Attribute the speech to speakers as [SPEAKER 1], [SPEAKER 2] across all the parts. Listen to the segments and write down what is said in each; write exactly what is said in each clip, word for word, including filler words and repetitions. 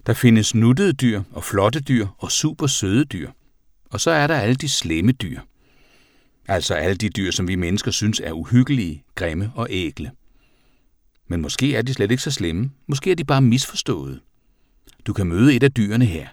[SPEAKER 1] Der findes nuttede dyr og flotte dyr og super søde dyr. Og så er der alle de slemme dyr. Altså alle de dyr, som vi mennesker synes er uhyggelige, grimme og ækle. Men måske er de slet ikke så slemme. Måske er de bare misforstået. Du kan møde et af dyrene her.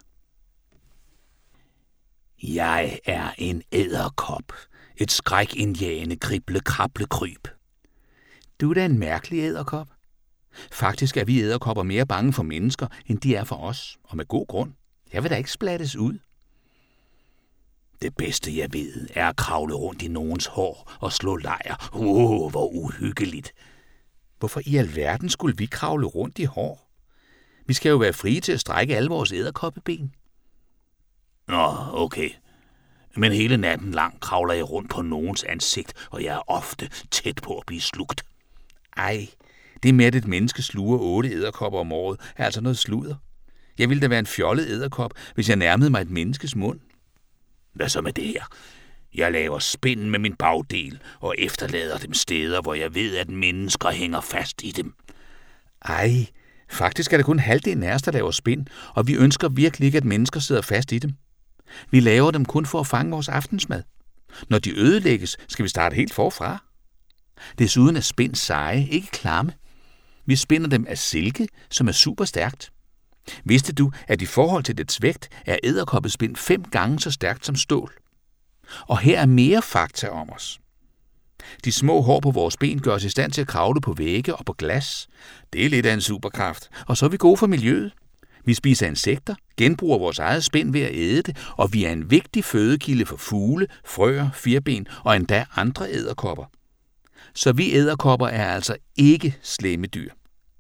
[SPEAKER 1] Jeg er en edderkop. Et skrækindjagende krible krable kryb. Du er da en mærkelig edderkop. Faktisk er vi edderkopper mere bange for mennesker, end de er for os, og med god grund. Jeg vil da ikke splattes ud. Det bedste, jeg ved, er at kravle rundt i nogens hår og slå lejr. Åh, oh, hvor uhyggeligt. Hvorfor i alverden skulle vi kravle rundt i hår? Vi skal jo være frie til at strække alle vores edderkoppeben. Nå, okay. Men hele natten lang kravler jeg rundt på nogens ansigt, og jeg er ofte tæt på at blive slugt. Ej, det med, at et menneske sluger otte edderkopper om året, er altså noget sludder. Jeg ville da være en fjollet edderkop, hvis jeg nærmede mig et menneskes mund. Hvad så med det her? Jeg laver spind med min bagdel og efterlader dem steder, hvor jeg ved, at mennesker hænger fast i dem. Ej, faktisk er det kun halvdelen af os, der laver spind, og vi ønsker virkelig ikke, at mennesker sidder fast i dem. Vi laver dem kun for at fange vores aftensmad. Når de ødelægges, skal vi starte helt forfra. Desuden er spind seje, ikke klamme. Vi spinder dem af silke, som er super stærkt. Vidste du, at i forhold til dets vægt er edderkoppespind fem gange så stærkt som stål? Og her er mere fakta om os. De små hår på vores ben gør os i stand til at kravle på vægge og på glas. Det er lidt af en superkraft, og så er vi gode for miljøet. Vi spiser insekter, genbruger vores eget spind ved at æde det, og vi er en vigtig fødekilde for fugle, frøer, firben og endda andre edderkopper. Så vi edderkopper er altså ikke slemme dyr.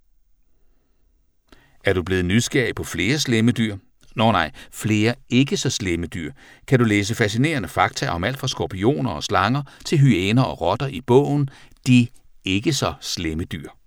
[SPEAKER 1] Er du blevet nysgerrig på flere slemme dyr? Nå nej, flere ikke så slemme dyr. Kan du læse fascinerende fakta om alt fra skorpioner og slanger til hyæner og rotter i bogen De ikke så slemme dyr.